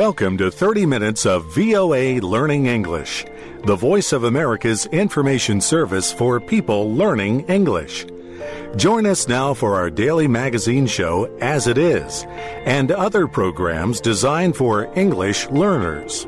Welcome to 30 minutes of VOA Learning English, the voice of America's information service for people learning English. Join us now for our daily magazine show, As It Is, and other programs designed for English learners.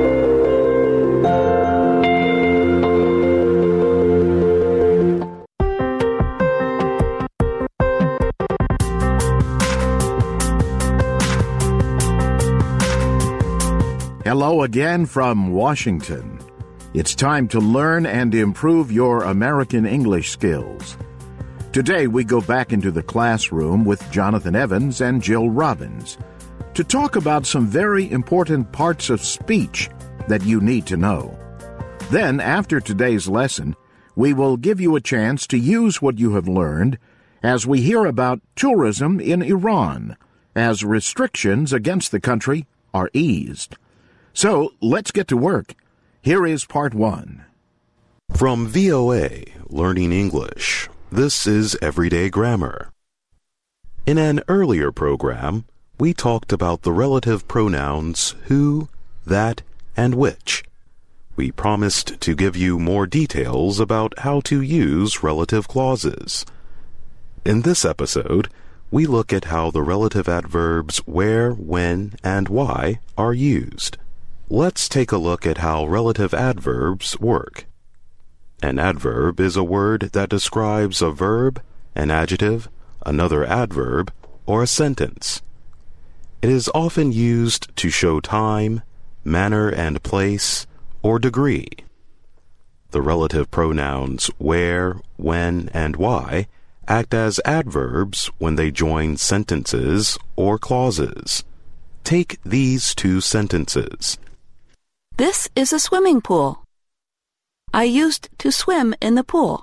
Hello again from Washington. It's time to learn and improve your American English skills. Today we go back into the classroom with Jonathan Evans and Jill Robbins to talk about some very important parts of speech that you need to know. Then, after today's lesson, we will give you a chance to use what you have learned as we hear about tourism in Iran as restrictions against the country are eased. So, let's get to work. Here is part 1. From VOA Learning English, this is Everyday Grammar. In an earlier program, we talked about the relative pronouns who, that, and which. We promised to give you more details about how to use relative clauses. In this episode, we look at how the relative adverbs where, when, and why are used. Let's take a look at how relative adverbs work. An adverb is a word that describes a verb, an adjective, another adverb, or a sentence. It is often used to show time, manner and place, or degree. The relative pronouns where, when, and why act as adverbs when they join sentences or clauses. Take these two sentences. This is a swimming pool. I used to swim in the pool.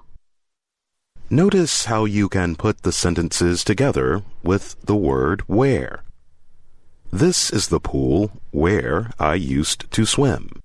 Notice how you can put the sentences together with the word where. This is the pool where I used to swim.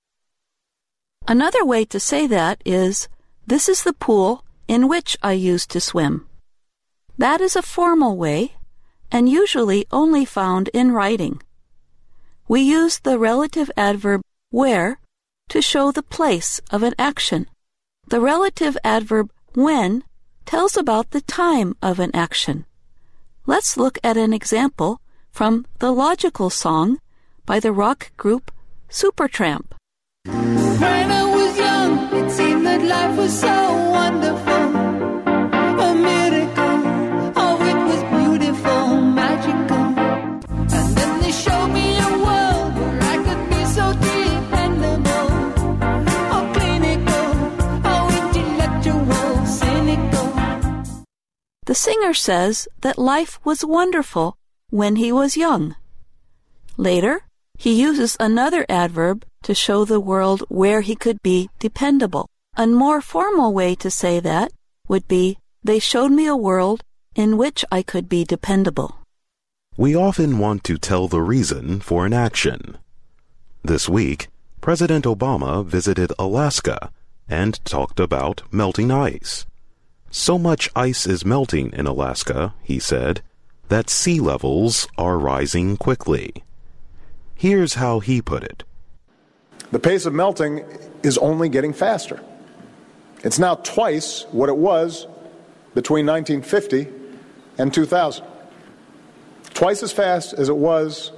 Another way to say that is, this is the pool in which I used to swim. That is a formal way, and usually only found in writing. We use the relative adverb where to show the place of an action. The relative adverb when tells about the time of an action. Let's look at an example from the Logical Song by the rock group Supertramp. When I was young, it seemed that life was so wonderful. A miracle, oh it was beautiful, magical. And then they showed me a world where I could be so dependable. Oh clinical, oh intellectual, cynical. The singer says that life was wonderful when he was young. Later, he uses another adverb to show the world where he could be dependable. A more formal way to say that would be, they showed me a world in which I could be dependable. We often want to tell the reason for an action. This week, President Obama visited Alaska and talked about melting ice. So much ice is melting in Alaska, he said, that sea levels are rising quickly. Here's how he put it. The pace of melting is only getting faster. It's now twice what it was between 1950 and 2000. Twice as fast as it was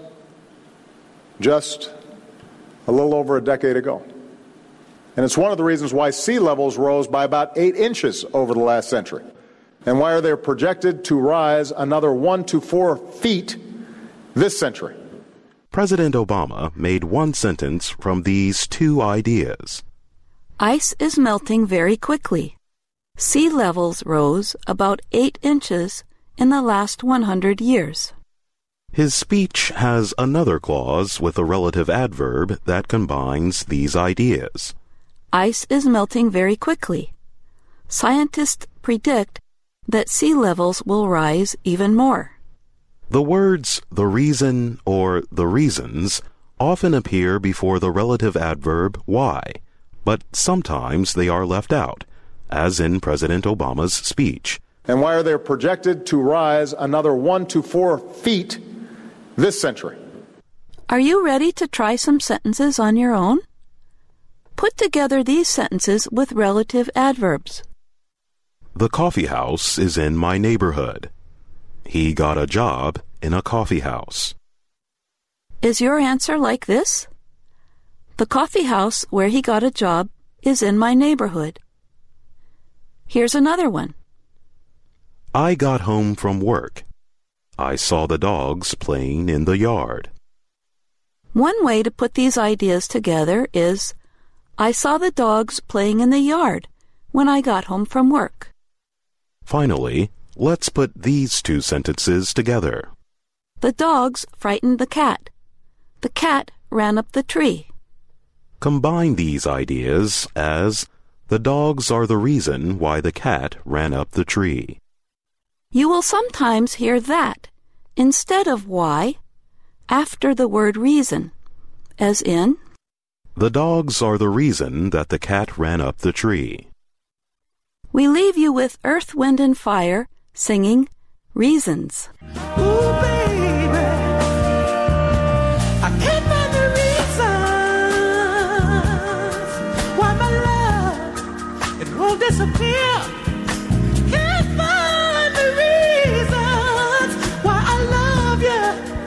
just a little over a decade ago. And it's one of the reasons why sea levels rose by about 8 inches over the last century, and why they're projected to rise another 1 to 4 feet this century. President Obama made one sentence from these two ideas. Ice is melting very quickly. Sea levels rose about 8 inches in the last 100 years. His speech has another clause with a relative adverb that combines these ideas. Ice is melting very quickly. Scientists predict that sea levels will rise even more. The words the reason or the reasons often appear before the relative adverb why, but sometimes they are left out, as in President Obama's speech. And why are they projected to rise another 1 to 4 feet this century? Are you ready to try some sentences on your own? Put together these sentences with relative adverbs. The coffee house is in my neighborhood. He got a job in a coffee house. Is your answer like this? The coffee house where he got a job is in my neighborhood. Here's another one. I got home from work. I saw the dogs playing in the yard. One way to put these ideas together is, I saw the dogs playing in the yard when I got home from work. Finally, let's put these two sentences together. The dogs frightened the cat. The cat ran up the tree. Combine these ideas as, the dogs are the reason why the cat ran up the tree. You will sometimes hear that instead of why after the word reason, as in, the dogs are the reason that the cat ran up the tree. We leave you with Earth, Wind & Fire singing Reasons. Ooh, baby, I can't find the reasons why my love, it won't disappear. Can't find the reasons why I love you.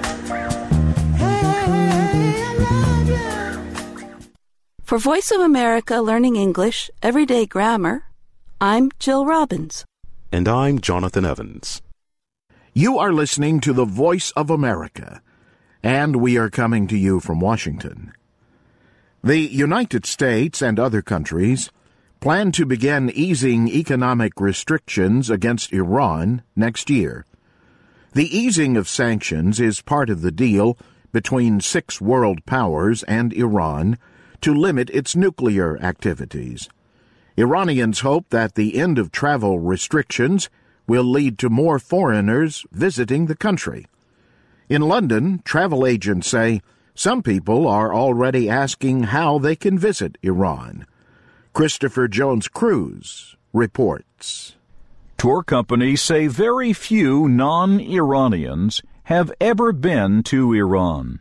Hey, I love you. For Voice of America Learning English Everyday Grammar, I'm Jill Robbins. And I'm Jonathan Evans. You are listening to the Voice of America, and we are coming to you from Washington. The United States and other countries plan to begin easing economic restrictions against Iran next year. The easing of sanctions is part of the deal between 6 world powers and Iran to limit its nuclear activities. Iranians hope that the end of travel restrictions will lead to more foreigners visiting the country. In London, travel agents say some people are already asking how they can visit Iran. Christopher Jones-Cruz reports. Tour companies say very few non-Iranians have ever been to Iran.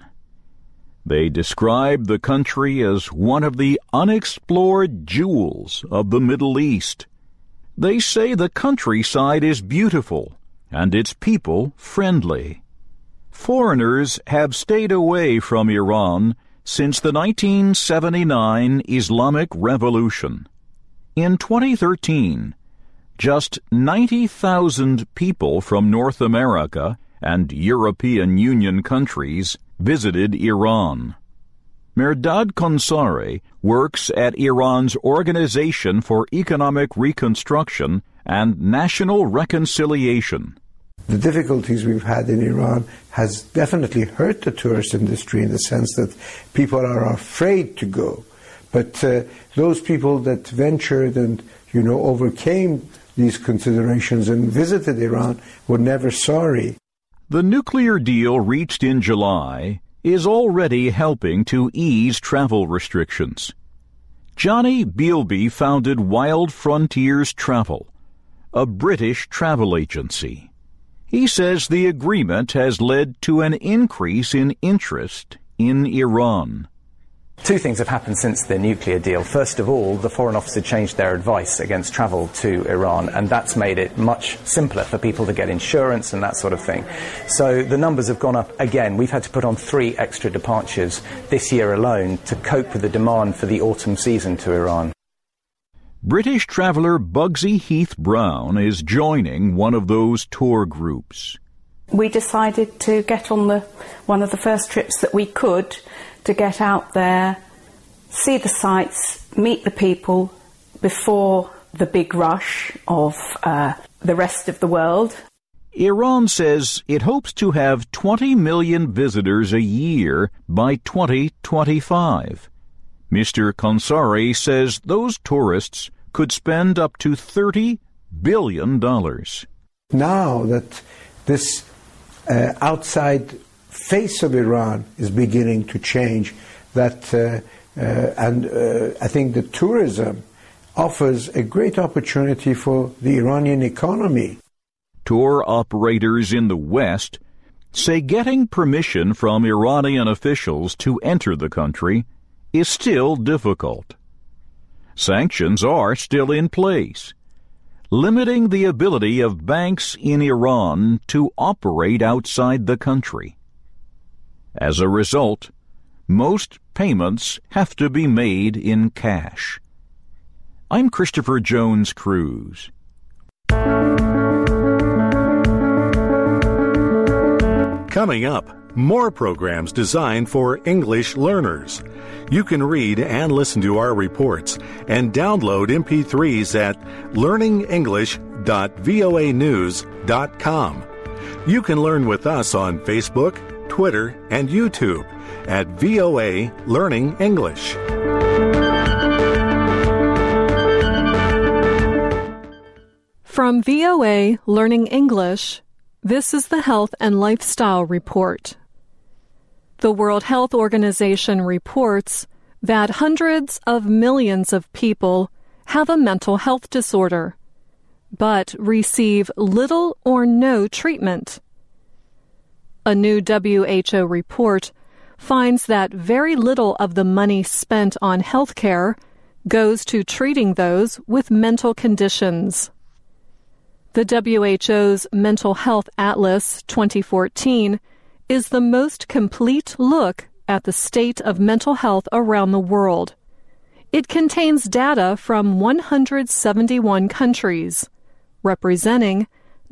They describe the country as one of the unexplored jewels of the Middle East. They say the countryside is beautiful and its people friendly. Foreigners have stayed away from Iran since the 1979 Islamic Revolution. In 2013, just 90,000 people from North America and European Union countries visited Iran. Mehrdad Konsari works at Iran's Organization for Economic Reconstruction and National Reconciliation. The difficulties we've had in Iran has definitely hurt the tourist industry in the sense that people are afraid to go. But those people that ventured and, overcame these considerations and visited Iran were never sorry. The nuclear deal reached in July is already helping to ease travel restrictions. Johnny Bealby founded Wild Frontiers Travel, a British travel agency. He says the agreement has led to an increase in interest in Iran. Two things have happened since the nuclear deal. First of all, the Foreign Office had changed their advice against travel to Iran, and that's made it much simpler for people to get insurance and that sort of thing. So the numbers have gone up again. We've had to put on 3 extra departures this year alone to cope with the demand for the autumn season to Iran. British traveller Bugsy Heath Brown is joining one of those tour groups. We decided to get on one of the first trips that we could to get out there, see the sights, meet the people before the big rush of the rest of the world. Iran says it hopes to have 20 million visitors a year by 2025. Mr. Konsari says those tourists could spend up to $30 billion. Now that this outside face of Iran is beginning to change, I think that tourism offers a great opportunity for the Iranian economy. Tour operators in the West say getting permission from Iranian officials to enter the country is still difficult. Sanctions are still in place, limiting the ability of banks in Iran to operate outside the country. As a result, most payments have to be made in cash. I'm Christopher Jones Cruz. Coming up, more programs designed for English learners. You can read and listen to our reports and download MP3s at learningenglish.voanews.com. You can learn with us on Facebook, Twitter, and YouTube at VOA Learning English. From VOA Learning English, this is the Health and Lifestyle Report. The World Health Organization reports that hundreds of millions of people have a mental health disorder, but receive little or no treatment. A new WHO report finds that very little of the money spent on health care goes to treating those with mental conditions. The WHO's Mental Health Atlas 2014 is the most complete look at the state of mental health around the world. It contains data from 171 countries, representing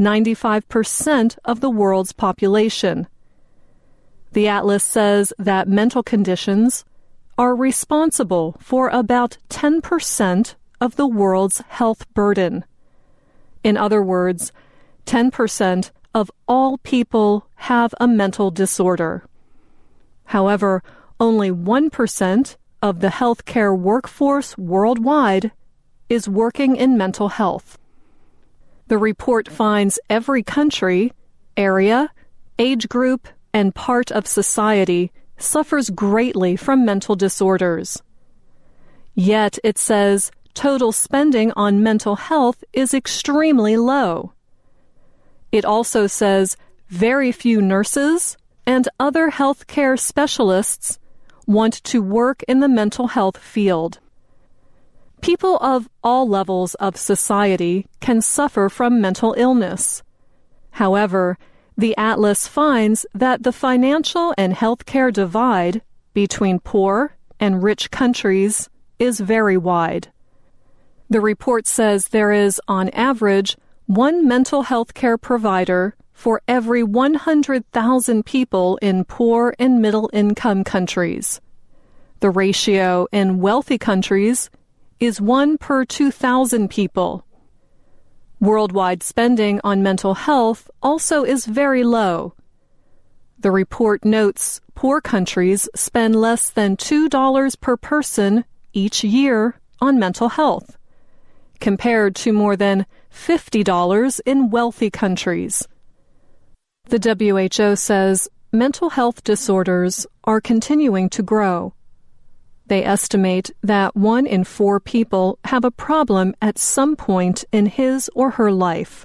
95% of the world's population. The atlas says that mental conditions are responsible for about 10% of the world's health burden. In other words, 10% of all people have a mental disorder. However, only 1% of the healthcare workforce worldwide is working in mental health. The report finds every country, area, age group, and part of society suffers greatly from mental disorders. Yet, it says, total spending on mental health is extremely low. It also says very few nurses and other healthcare specialists want to work in the mental health field. People of all levels of society can suffer from mental illness. However, the atlas finds that the financial and healthcare divide between poor and rich countries is very wide. The report says there is, on average, one mental health care provider for every 100,000 people in poor and middle-income countries. The ratio in wealthy countries is 1 per 2,000 people. Worldwide spending on mental health also is very low. The report notes poor countries spend less than $2 per person each year on mental health, compared to more than $50 in wealthy countries. The WHO says mental health disorders are continuing to grow. They estimate that 1 in 4 people have a problem at some point in his or her life.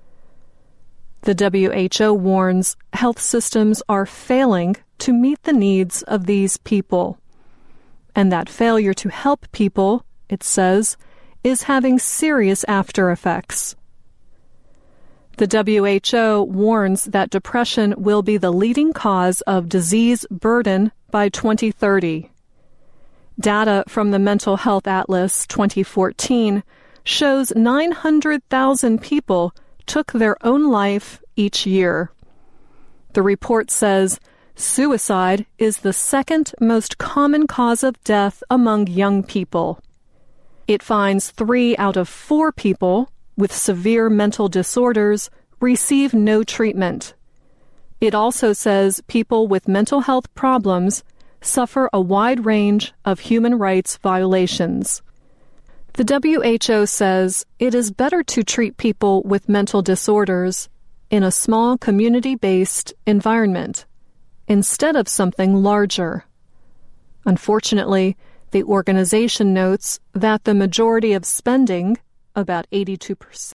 The WHO warns health systems are failing to meet the needs of these people, and that failure to help people, it says, is having serious after effects. The WHO warns that depression will be the leading cause of disease burden by 2030. Data from the Mental Health Atlas 2014 shows 900,000 people took their own life each year. The report says suicide is the second most common cause of death among young people. It finds 3 out of 4 people with severe mental disorders receive no treatment. It also says people with mental health problems suffer a wide range of human rights violations. The WHO says it is better to treat people with mental disorders in a small community-based environment instead of something larger. Unfortunately, the organization notes that the majority of spending, about 82%,